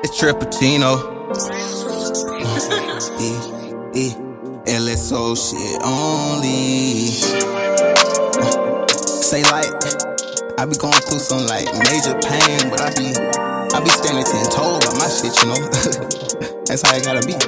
It's Trippuccino. LSO shit only. Say like, I be going through some like major pain, but I be standing 10 toes by my shit, you know. That's how it gotta be.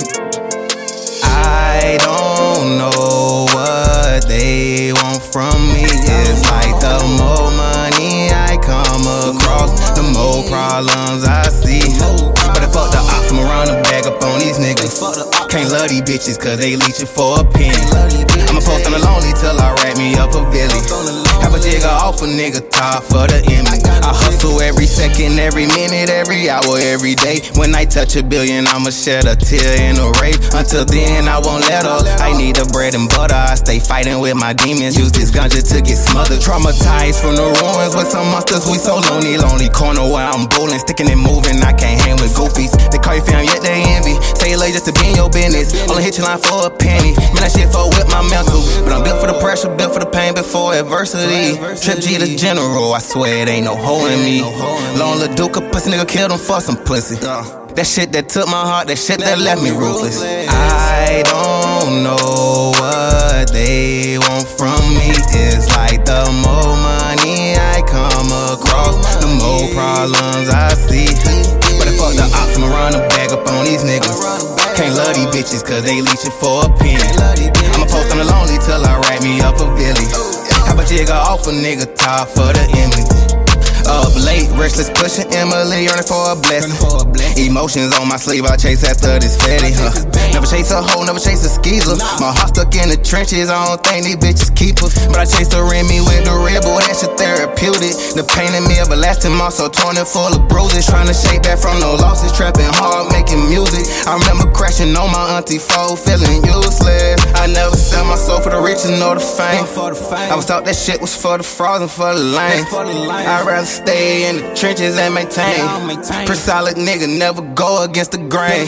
I don't know what they want from me. It's like the more money I come across, the more problems I see. But I fuck the ops from around the bag up on these niggas. Can't love these bitches cause they leechin' for a penny. I'ma post on the lonely till I wrap me up a billy. Have a jigger off a nigga top for the enemy. I hustle every second, every minute, every hour, every day. When I touch $1 billion, I'ma shed a tear in a rave. Until then, I won't let up. I need the bread and butter. I stay fighting with my demons. Use this ganja to get smothered. Traumatized from the ruins with some monsters. We so lonely, lonely corner where I'm bowling, sticking and moving. I can't hang with goofies. They call you fam, yet they envy. Say late just to be in your business. Only hit your line for a penny. Man, that shit fuck with my mental. But I'm built for the pressure, built for the pain before adversity. Trip G the general, I swear it ain't no hole in me. Lone LaDuca, pussy nigga killed him for some pussy. That shit that took my heart, that shit that left me ruthless. I don't know what they want from me. It's like the more money I come across, the more problems I see. But I fuck the ops from around the bag up on these niggas. Can't love these bitches cause they leechin' for a penny. I'ma post on the lonely till I write me up a billy. Have a jigger off a nigga top for the enemy. Up late, restless pushing Emily, yearning for a blessing. Emotions on my sleeve, I chase after this fatty, Never chase a hoe, never chase a skeezer. My heart stuck in the trenches, I don't think these bitches keep us. But I chase the Remy with the red bull, that shit therapeutic. The pain in me everlasting, muscle torn and full of bruises. Trying to shake back from no losses, trapping hard, making music. I remember crashing on my auntie foe, feeling useless. I never sell my soul for the riches nor the fame. I was taught that shit was for the frauds and for the lame. I'd rather stay in the trenches and maintain. Pretty solid nigga, never go against the grain.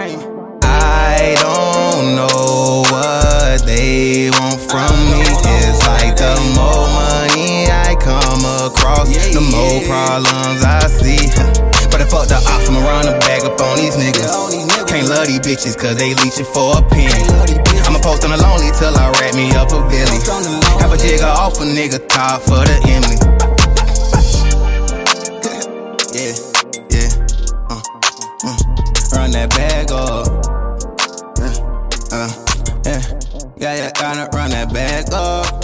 I don't know what they want from me. It's like the more money I come across, the more problems I see. But I fuck the ops from around the bag up on these niggas. Can't love these bitches cause they leechin' for a penny. I'ma post on the lonely till I wrap me up a billy. Have a jigger off a nigga top for the enemy. Run that bag up. Yeah, gotta run that bag up.